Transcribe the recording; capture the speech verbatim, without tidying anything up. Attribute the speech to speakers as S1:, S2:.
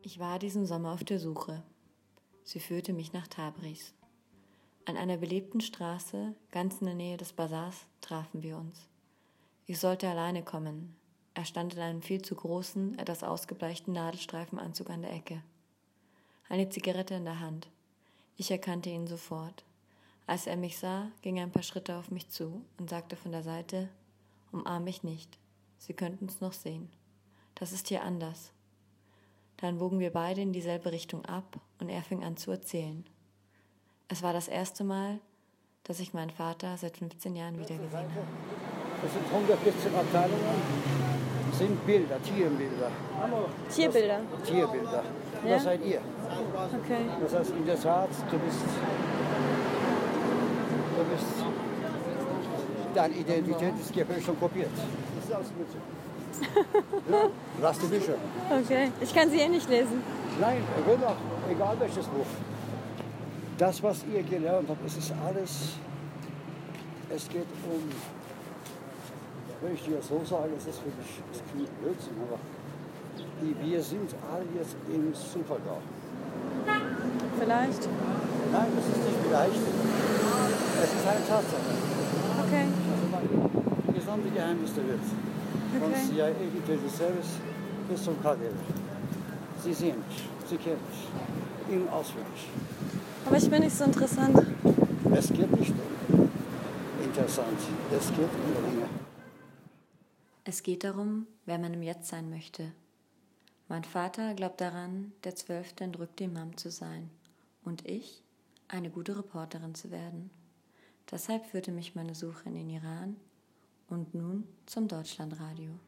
S1: Ich war diesen Sommer auf der Suche. Sie führte mich nach Tabriz. An einer belebten Straße, ganz in der Nähe des Bazars, trafen wir uns. Ich sollte alleine kommen. Er stand in einem viel zu großen, etwas ausgebleichten Nadelstreifenanzug an der Ecke. Eine Zigarette in der Hand. Ich erkannte ihn sofort. Als er mich sah, ging er ein paar Schritte auf mich zu und sagte von der Seite: Umarm mich nicht. Sie könnten es noch sehen. Das ist hier anders. Dann bogen wir beide in dieselbe Richtung ab und er fing an zu erzählen. Es war das erste Mal, dass ich meinen Vater seit fünfzehn Jahren wiedergesehen habe.
S2: Das sind hundertvierzehn Abteilungen, das sind Bilder, Tierbilder.
S3: Tierbilder?
S2: Das, Tierbilder. Ja? Das seid ihr.
S3: Okay.
S2: Das heißt, in der Tat, du bist, du bist, deine Identität ist hier schon kopiert. Das ist alles mit so. Ja, lass die Bücher.
S3: Okay, ich kann sie eh nicht lesen.
S2: Nein, egal welches Buch. Das, was ihr gelernt habt, es ist alles, es geht um, wenn ich dir so sage, es ist wirklich, es klingt Blödsinn, aber die, wir sind alle jetzt im Supergau.
S3: Vielleicht?
S2: Nein, das ist nicht vielleicht. Es ist eine Tatsache.
S3: Okay.
S2: Also mein gesamte Geheimnis der Welt. Von
S3: Okay.
S2: C I A, Intelligence Service bis zum K G B. Sie sehen mich, Sie kennen mich, in auswendig.
S3: Aber ich bin nicht so interessant.
S2: Es geht nicht um interessant, es geht um Dinge.
S1: Es geht darum, wer man im Jetzt sein möchte. Mein Vater glaubt daran, der zwölfte entrückte Imam zu sein und ich, eine gute Reporterin zu werden. Deshalb führte mich meine Suche in den Iran und nun zum Deutschlandradio.